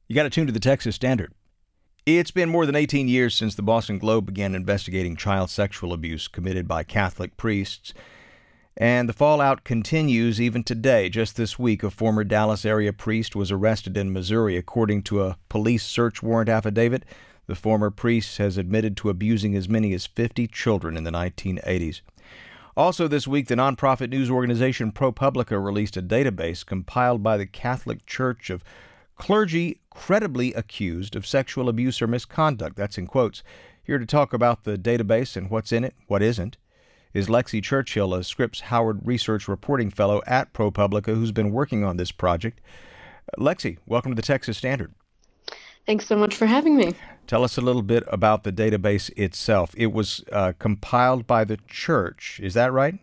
You got to tune to the Texas Standard. It's been more than 18 years since the Boston Globe began investigating child sexual abuse committed by Catholic priests. And the fallout continues even today. Just this week, a former Dallas area priest was arrested in Missouri. According to a police search warrant affidavit, the former priest has admitted to abusing as many as 50 children in the 1980s. Also this week, the nonprofit news organization ProPublica released a database compiled by the Catholic Church of clergy credibly accused of sexual abuse or misconduct. That's in quotes. Here to talk about the database and what's in it, what isn't, is Lexi Churchill, a Scripps Howard Research Reporting Fellow at ProPublica, who's been working on this project. Lexi, welcome to the Texas Standard. Thanks so much for having me. Tell us a little bit about the database itself. It was compiled by the church. Is that right?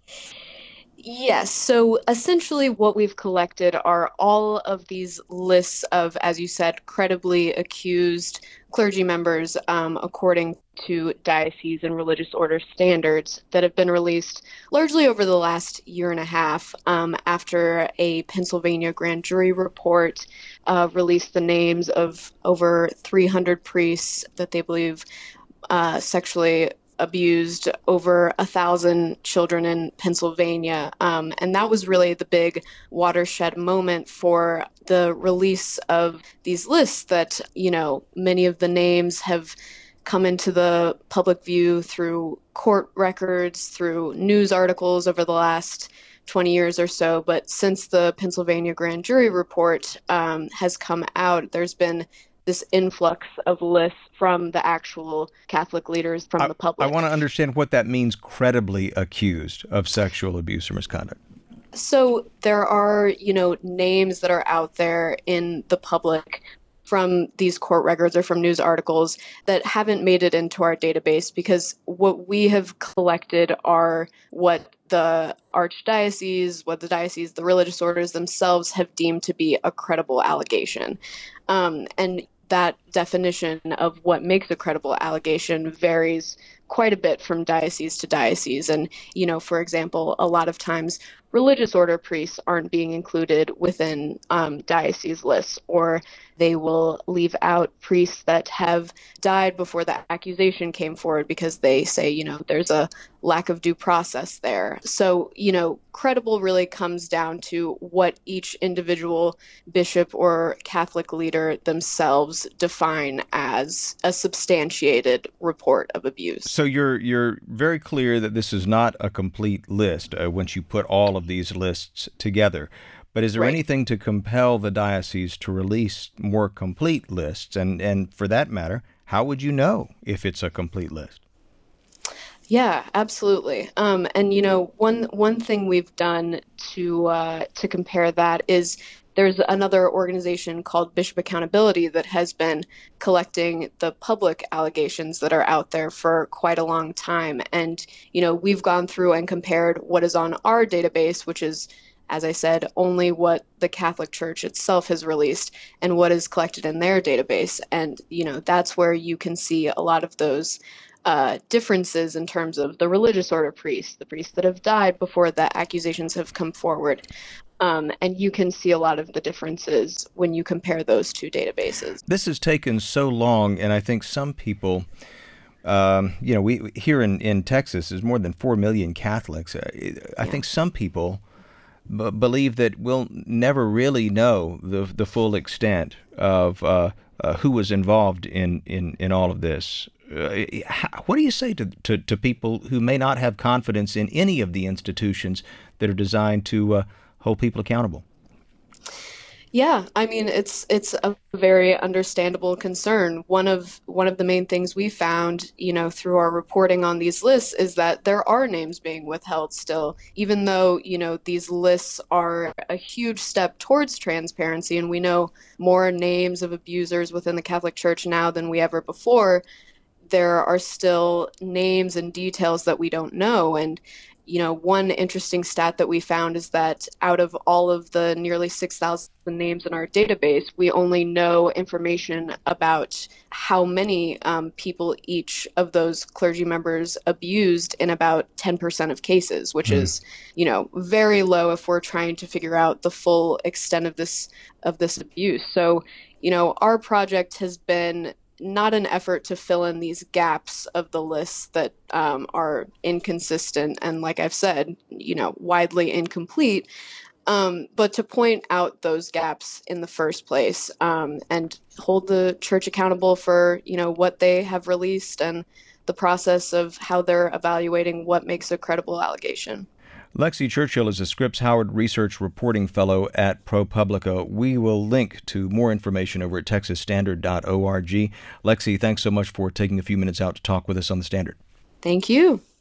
Yes. So essentially what we've collected are all of these lists of, as you said, credibly accused clergy members according to diocese and religious order standards that have been released largely over the last year and a half after a Pennsylvania grand jury report released the names of over 300 priests that they believe sexually abused over 1,000 children in Pennsylvania. And that was really the big watershed moment for the release of these lists that, many of the names have come into the public view through court records, through news articles over the last 20 years or so. But since the Pennsylvania grand jury report has come out, there's been this influx of lists from the actual Catholic leaders from the public. I want to understand what that means, credibly accused of sexual abuse or misconduct. So there are, names that are out there in the public from these court records or from news articles that haven't made it into our database because what we have collected are what the archdiocese, the religious orders themselves have deemed to be a credible allegation. And that definition of what makes a credible allegation varies quite a bit from diocese to diocese. And, for example, a lot of times religious order priests aren't being included within diocese lists, or they will leave out priests that have died before the accusation came forward because they say, there's a lack of due process there. So, credible really comes down to what each individual bishop or Catholic leader themselves define as a substantiated report of abuse. So you're very clear that this is not a complete list once you put all of these lists together. But is there anything to compel the diocese to release more complete lists? And for that matter, how would you know if it's a complete list? Yeah, absolutely. And one thing we've done to compare that is there's another organization called Bishop Accountability that has been collecting the public allegations that are out there for quite a long time. And, we've gone through and compared what is on our database, which is, as I said, only what the Catholic Church itself has released and what is collected in their database. And, that's where you can see a lot of those differences in terms of the religious order priests, the priests that have died before the accusations have come forward. And you can see a lot of the differences when you compare those two databases. This has taken so long, and I think some people, we here in Texas, there's more than 4 million Catholics. I think some people believe that we'll never really know the full extent of who was involved in all of this. What do you say to people who may not have confidence in any of the institutions that are designed to hold people accountable? Yeah, I mean, it's a very understandable concern. One of the main things we found, through our reporting on these lists is that there are names being withheld still, even though, these lists are a huge step towards transparency, and we know more names of abusers within the Catholic Church now than we ever before. There are still names and details that we don't know. And one interesting stat that we found is that out of all of the nearly 6,000 names in our database, we only know information about how many people each of those clergy members abused in about 10% of cases, which is, very low if we're trying to figure out the full extent of this abuse. So, our project has been not an effort to fill in these gaps of the lists that are inconsistent and, like I've said, widely incomplete, but to point out those gaps in the first place, and hold the church accountable for, what they have released and the process of how they're evaluating what makes a credible allegation. Lexi Churchill is a Scripps Howard Research Reporting Fellow at ProPublica. We will link to more information over at texasstandard.org. Lexi, thanks so much for taking a few minutes out to talk with us on The Standard. Thank you.